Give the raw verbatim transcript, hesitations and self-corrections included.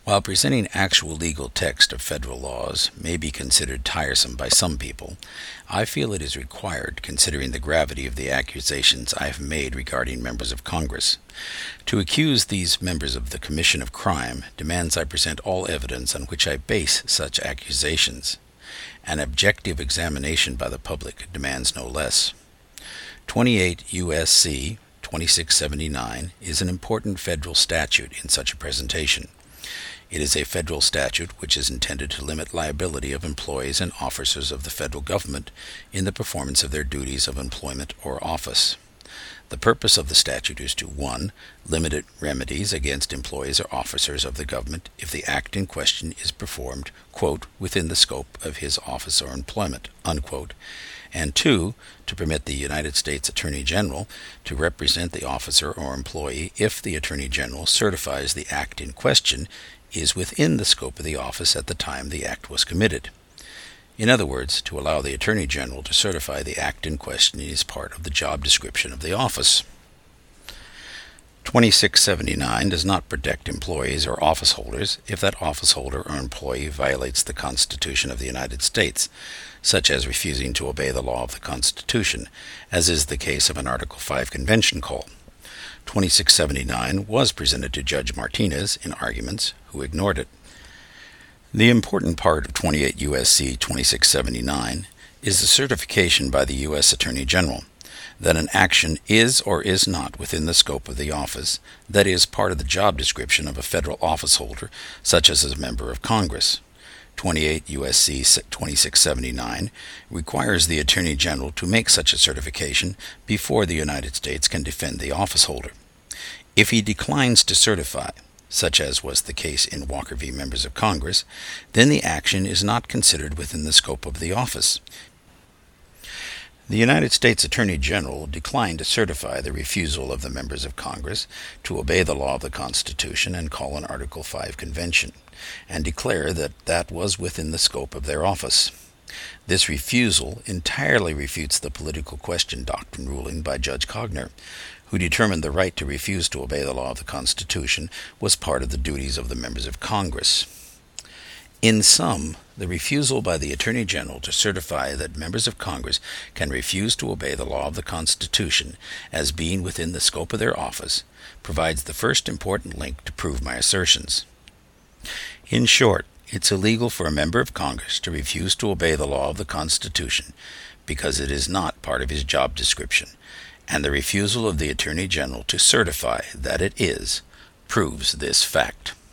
While presenting actual legal text of federal laws may be considered tiresome by some people, I feel it is required considering the gravity of the accusations I have made regarding members of Congress. To accuse these members of the commission of crime demands I present all evidence on which I base such accusations. An objective examination by the public demands no less. twenty-eight U S C twenty-six seventy-nine is an important federal statute in such a presentation. It is a federal statute which is intended to limit liability of employees and officers of the federal government in the performance of their duties of employment or office. The purpose of the statute is to one. Limit remedies against employees or officers of the government if the act in question is performed, quote, within the scope of his office or employment, unquote, and two. To permit the United States Attorney General to represent the officer or employee if the Attorney General certifies the act in question is within the scope of the office at the time the act was committed. In other words, to allow the Attorney General to certify the act in question is part of the job description of the office. twenty-six seventy-nine does not protect employees or office holders if that office holder or employee violates the Constitution of the United States, such as refusing to obey the law of the Constitution, as is the case of an Article five convention call. twenty-six seventy-nine was presented to Judge Martinez in arguments, who ignored it. The important part of twenty-eight U S C twenty-six seventy-nine is the certification by the U S Attorney General that an action is or is not within the scope of the office, that is, part of the job description of a federal office holder, such as a member of Congress. twenty-eight U S C twenty-six seventy-nine requires the Attorney General to make such a certification before the United States can defend the office holder. If he declines to certify, such as was the case in Walker v. Members of Congress, then the action is not considered within the scope of the office. The United States Attorney General declined to certify the refusal of the members of Congress to obey the law of the Constitution and call an Article five convention, and declare that that was within the scope of their office. This refusal entirely refutes the political question doctrine ruling by Judge Cogner, who determined the right to refuse to obey the law of the Constitution was part of the duties of the members of Congress. In sum, the refusal by the Attorney General to certify that members of Congress can refuse to obey the law of the Constitution as being within the scope of their office provides the first important link to prove my assertions. In short, it's illegal for a member of Congress to refuse to obey the law of the Constitution because it is not part of his job description, and the refusal of the Attorney General to certify that it is proves this fact.